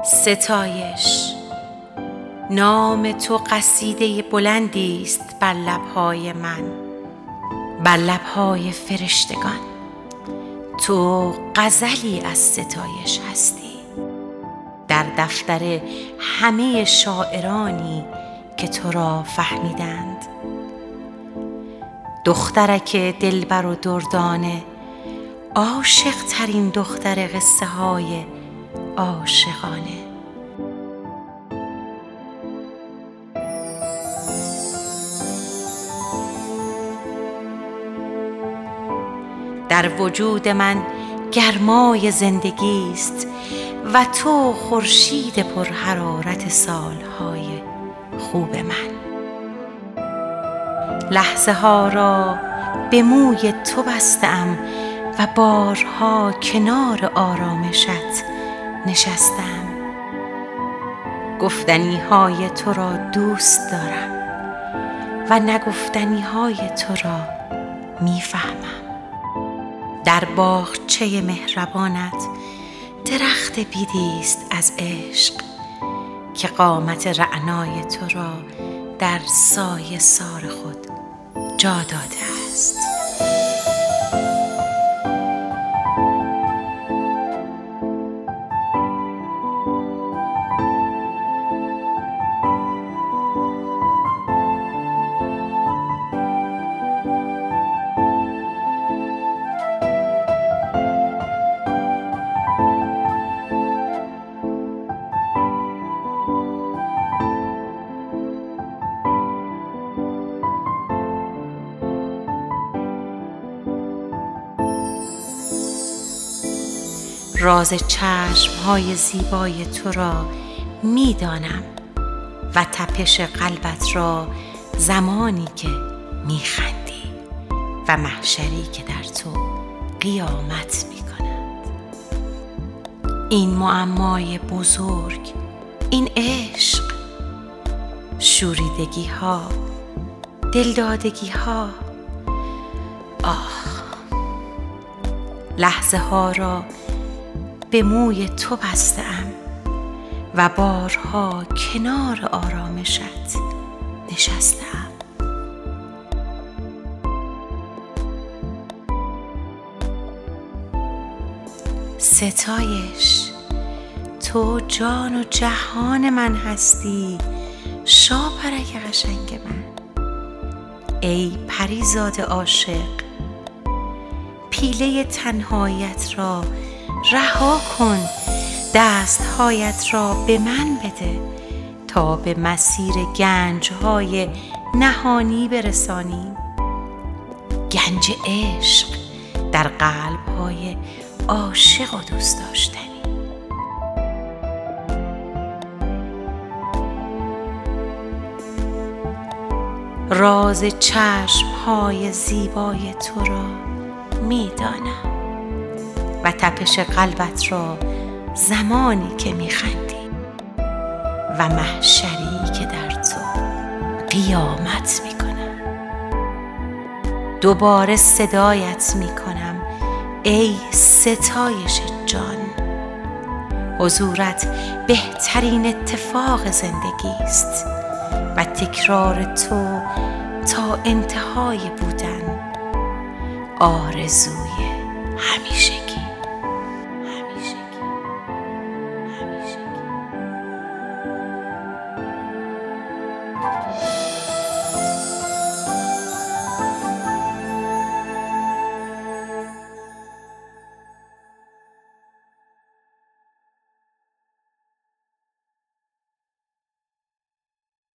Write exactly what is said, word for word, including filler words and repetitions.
ستایش، نام تو قصیده بلندی است بر لب‌های من، بر لب‌های فرشتگان. تو غزلی از ستایش هستی، در دفتر همه شاعرانی که تو را فهمیدند. دخترک دلبر و دردانه، عاشق ترین دختر قصه های عاشقانه. در وجود من گرمای زندگی است و تو خورشید پر حرارت سالهای خوب من. لحظه ها را به موی تو بستم و بارها کنار آرامشت نشستم. گفتنی های تو را دوست دارم و نگفتنی های تو را میفهمم. در باغچه مهربانت درخت بیدی است از عشق که قامت رعنای تو را در سایه سار خود جا داده است. راز چشم‌های زیبای تو را می‌دانم و تپش قلبت را زمانی که می‌خندی و محشری که در تو قیامت می‌کند. این معمای بزرگ، این عشق، شوریدگی‌ها، دلدادگی‌ها، آه، لحظه ها را به موی تو بسته‌ام و بارها کنار آرامشت نشسته‌ام. ستایش، تو جان و جهان من هستی، شاپرک قشنگ من. ای پریزاد عاشق، پیله تنهاییت را رها کن، دستهایت را به من بده تا به مسیر گنجهای نهانی برسانیم. گنج عشق در قلبهای عاشق و دوست داشتنی. راز چشمهای زیبای تو را می‌دانم و تپش قلبت را زمانی که می‌خندی و محشری که در تو قیامت می‌کنم. دوباره صدایت می‌کنم ای ستایش جان. حضورت بهترین اتفاق زندگی است و تکرار تو تا انتهای بودن آرزوی همیشگی.